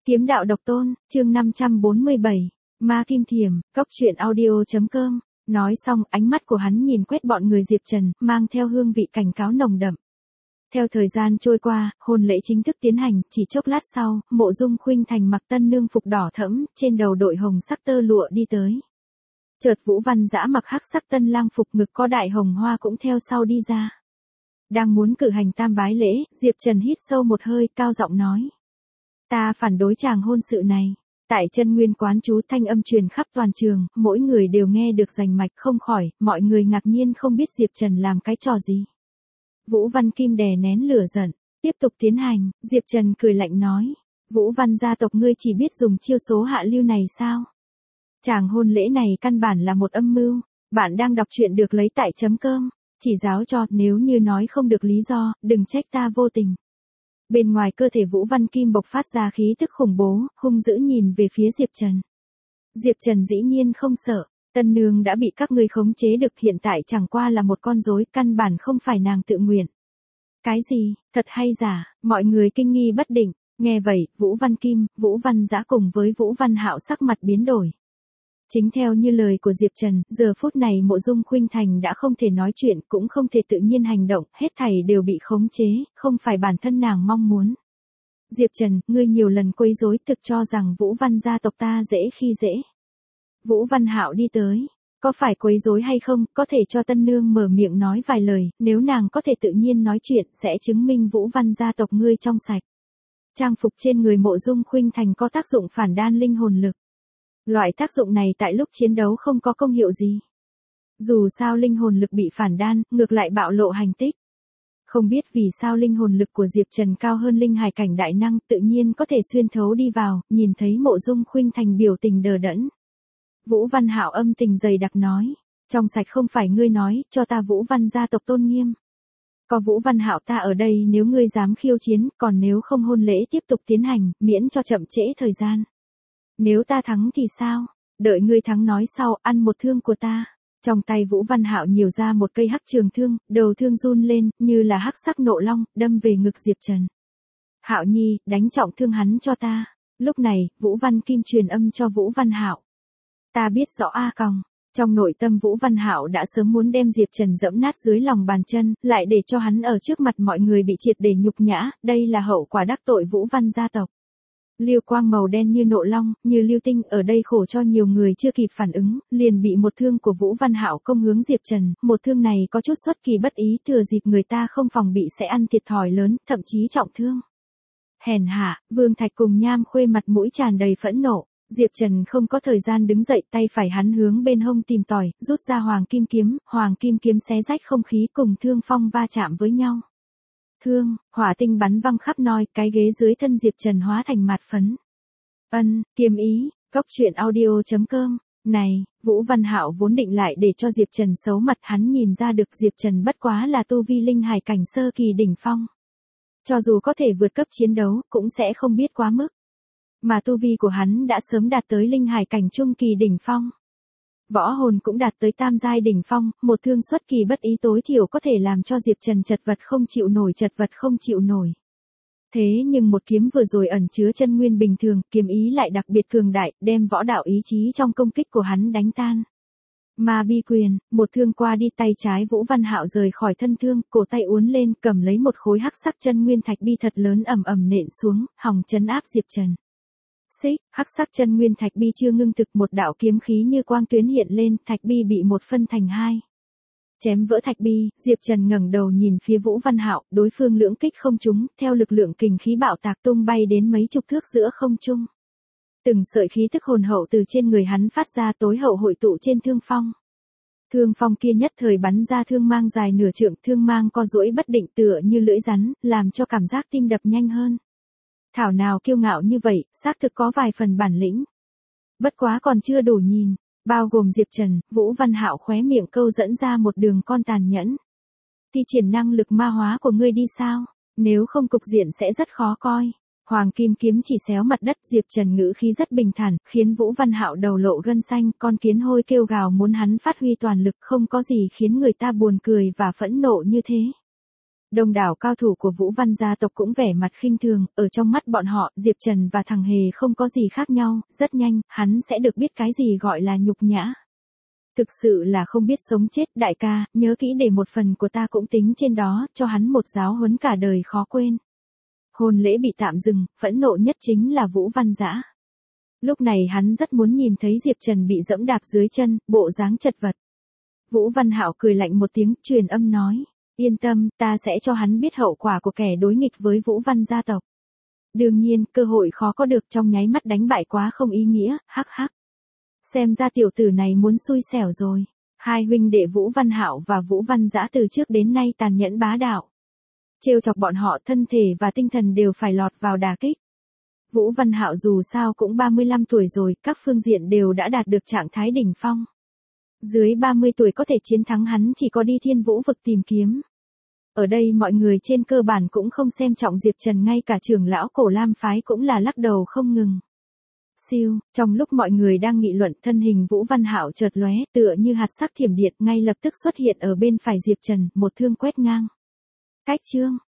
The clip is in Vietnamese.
Kiếm đạo độc tôn, chương 547, Ma Kim Thiểm, cốc truyện audio.com. Nói xong, ánh mắt của hắn nhìn quét bọn người Diệp Trần, mang theo hương vị cảnh cáo nồng đậm. Theo thời gian trôi qua, hôn lễ chính thức tiến hành, chỉ chốc lát sau, Mộ Dung Khuynh Thành mặc tân nương phục đỏ thẫm, trên đầu đội hồng sắc tơ lụa đi tới. Chợt Vũ Văn Dã mặc hắc sắc tân lang phục, ngực có đại hồng hoa cũng theo sau đi ra. Đang muốn cử hành tam bái lễ, Diệp Trần hít sâu một hơi, cao giọng nói: "Ta phản đối chàng hôn sự này." Tại Chân Nguyên quán chú, thanh âm truyền khắp toàn trường, mỗi người đều nghe được rành mạch không khỏi, mọi người ngạc nhiên không biết Diệp Trần làm cái trò gì. Vũ Văn Kim đè nén lửa giận, tiếp tục tiến hành. Diệp Trần cười lạnh nói: "Vũ Văn gia tộc ngươi chỉ biết dùng chiêu số hạ lưu này sao? Chàng hôn lễ này căn bản là một âm mưu." Bạn đang đọc truyện được lấy tại .com, chỉ giáo cho, nếu như nói không được lý do, đừng trách ta vô tình. Bên ngoài cơ thể Vũ Văn Kim bộc phát ra khí tức khủng bố, hung dữ nhìn về phía Diệp Trần. Diệp Trần dĩ nhiên không sợ, tân nương đã bị các ngươi khống chế được, hiện tại chẳng qua là một con rối, căn bản không phải nàng tự nguyện. Cái gì, thật hay giả? Mọi người kinh nghi bất định. Nghe vậy, Vũ Văn Kim, Vũ Văn Dã cùng với Vũ Văn Hạo sắc mặt biến đổi. Chính theo như lời của Diệp Trần, giờ phút này Mộ Dung Khuynh Thành đã không thể nói chuyện, cũng không thể tự nhiên hành động, hết thảy đều bị khống chế, không phải bản thân nàng mong muốn. Diệp Trần, ngươi nhiều lần quấy rối, thực cho rằng Vũ Văn gia tộc ta dễ khi dễ. Vũ Văn Hạo đi tới, có phải quấy rối hay không, có thể cho tân nương mở miệng nói vài lời, nếu nàng có thể tự nhiên nói chuyện, sẽ chứng minh Vũ Văn gia tộc ngươi trong sạch. Trang phục trên người Mộ Dung Khuynh Thành có tác dụng phản đan linh hồn lực. Loại tác dụng này tại lúc chiến đấu không có công hiệu gì. Dù sao linh hồn lực bị phản đan, ngược lại bạo lộ hành tích. Không biết vì sao linh hồn lực của Diệp Trần cao hơn linh hải cảnh đại năng, tự nhiên có thể xuyên thấu đi vào, nhìn thấy Mộ Dung Khuynh Thành biểu tình đờ đẫn. Vũ Văn Hạo âm tình dày đặc nói: "Trong sạch không phải ngươi nói, cho ta Vũ Văn gia tộc tôn nghiêm. Có Vũ Văn Hạo ta ở đây, nếu ngươi dám khiêu chiến, còn nếu không hôn lễ tiếp tục tiến hành, miễn cho chậm trễ thời gian. Nếu ta thắng thì sao? Đợi ngươi thắng nói sau, ăn một thương của ta." Trong tay Vũ Văn Hạo nhiều ra một cây hắc trường thương, đầu thương run lên, như là hắc sắc nộ long, đâm về ngực Diệp Trần. "Hạo nhi, đánh trọng thương hắn cho ta." Lúc này, Vũ Văn Kim truyền âm cho Vũ Văn Hạo: "Ta biết rõ a còng." Trong nội tâm Vũ Văn Hạo đã sớm muốn đem Diệp Trần dẫm nát dưới lòng bàn chân, lại để cho hắn ở trước mặt mọi người bị triệt để nhục nhã, đây là hậu quả đắc tội Vũ Văn gia tộc. Liêu quang màu đen như nộ long, như lưu tinh ở đây khổ cho nhiều người chưa kịp phản ứng, liền bị một thương của Vũ Văn Hạo công hướng Diệp Trần, một thương này có chút xuất kỳ bất ý, thừa dịp người ta không phòng bị sẽ ăn thiệt thòi lớn, thậm chí trọng thương. Hèn hạ, Vương Thạch cùng Nham Khuê mặt mũi tràn đầy phẫn nộ. Diệp Trần không có thời gian đứng dậy, tay phải hắn hướng bên hông tìm tòi, rút ra hoàng kim kiếm xé rách không khí cùng thương phong va chạm với nhau. Thương, hỏa tinh bắn văng khắp nơi, cái ghế dưới thân Diệp Trần hóa thành mạt phấn. Kiếm ý, cốc truyện audio.com. Này, Vũ Văn Hạo vốn định lại để cho Diệp Trần xấu mặt, hắn nhìn ra được Diệp Trần bất quá là tu vi linh hải cảnh sơ kỳ đỉnh phong. Cho dù có thể vượt cấp chiến đấu, cũng sẽ không biết quá mức. Mà tu vi của hắn đã sớm đạt tới linh hải cảnh trung kỳ đỉnh phong. Võ hồn cũng đạt tới tam giai đỉnh phong, một thương xuất kỳ bất ý tối thiểu có thể làm cho Diệp Trần chật vật không chịu nổi. Thế nhưng một kiếm vừa rồi ẩn chứa chân nguyên bình thường, kiếm ý lại đặc biệt cường đại, đem võ đạo ý chí trong công kích của hắn đánh tan. Ma Bi Quyền, một thương qua đi, tay trái Vũ Văn Hạo rời khỏi thân thương, cổ tay uốn lên, cầm lấy một khối hắc sắc chân nguyên thạch bi thật lớn ầm ầm nện xuống, hòng trấn áp Diệp Trần. Xích, hắc sắc chân nguyên thạch bi chưa ngưng thực, một đạo kiếm khí như quang tuyến hiện lên, thạch bi bị một phân thành hai. Chém vỡ thạch bi, Diệp Trần ngẩng đầu nhìn phía Vũ Văn Hạo, đối phương lưỡng kích không trúng, theo lực lượng kình khí bạo tạc tung bay đến mấy chục thước giữa không trung. Từng sợi khí tức hồn hậu từ trên người hắn phát ra, tối hậu hội tụ trên thương phong. Thương phong kia nhất thời bắn ra thương mang dài nửa trượng, thương mang co duỗi bất định tựa như lưỡi rắn, làm cho cảm giác tim đập nhanh hơn. Thảo nào kiêu ngạo như vậy, xác thực có vài phần bản lĩnh. Bất quá còn chưa đủ nhìn, bao gồm Diệp Trần, Vũ Văn Hạo khóe miệng câu dẫn ra một đường con tàn nhẫn. Thi triển năng lực ma hóa của ngươi đi sao, nếu không cục diện sẽ rất khó coi. Hoàng kim kiếm chỉ xéo mặt đất, Diệp Trần ngữ khí rất bình thản, khiến Vũ Văn Hạo đầu lộ gân xanh, con kiến hôi kêu gào muốn hắn phát huy toàn lực, không có gì khiến người ta buồn cười và phẫn nộ như thế. Đông đảo cao thủ của Vũ Văn gia tộc cũng vẻ mặt khinh thường, ở trong mắt bọn họ, Diệp Trần và thằng Hề không có gì khác nhau, rất nhanh, hắn sẽ được biết cái gì gọi là nhục nhã. Thực sự là không biết sống chết, đại ca, nhớ kỹ để một phần của ta cũng tính trên đó, cho hắn một giáo huấn cả đời khó quên. Hôn lễ bị tạm dừng, phẫn nộ nhất chính là Vũ Văn Dã. Lúc này hắn rất muốn nhìn thấy Diệp Trần bị dẫm đạp dưới chân, bộ dáng chật vật. Vũ Văn Hạo cười lạnh một tiếng, truyền âm nói, yên tâm, ta sẽ cho hắn biết hậu quả của kẻ đối nghịch với Vũ Văn gia tộc. Đương nhiên, cơ hội khó có được, trong nháy mắt đánh bại quá không ý nghĩa, hắc hắc. Xem ra tiểu tử này muốn xui xẻo rồi. Hai huynh đệ Vũ Văn Hạo và Vũ Văn Dã từ trước đến nay tàn nhẫn bá đạo. Trêu chọc bọn họ, thân thể và tinh thần đều phải lọt vào đả kích. Vũ Văn Hạo dù sao cũng 35 tuổi rồi, các phương diện đều đã đạt được trạng thái đỉnh phong. Dưới 30 tuổi có thể chiến thắng hắn chỉ có đi Thiên Vũ vực tìm kiếm. Ở đây mọi người trên cơ bản cũng không xem trọng Diệp Trần, ngay cả trưởng lão Cổ Lam phái cũng là lắc đầu không ngừng. Siêu, trong lúc mọi người đang nghị luận, thân hình Vũ Văn Hạo chợt lóe, tựa như hạt sắc thiểm điện, ngay lập tức xuất hiện ở bên phải Diệp Trần, một thương quét ngang. Cách chương